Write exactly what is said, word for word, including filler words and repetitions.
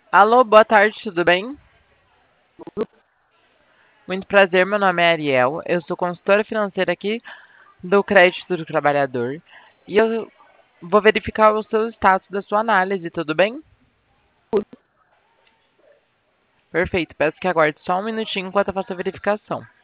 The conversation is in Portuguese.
Alô, boa tarde, tudo bem? Muito prazer, meu nome é Ariel, eu sou consultora financeira aqui do Crédito do Trabalhador e eu vou verificar o seu status da sua análise, tudo bem? Perfeito, peço que aguarde só um minutinho enquanto eu faço a verificação.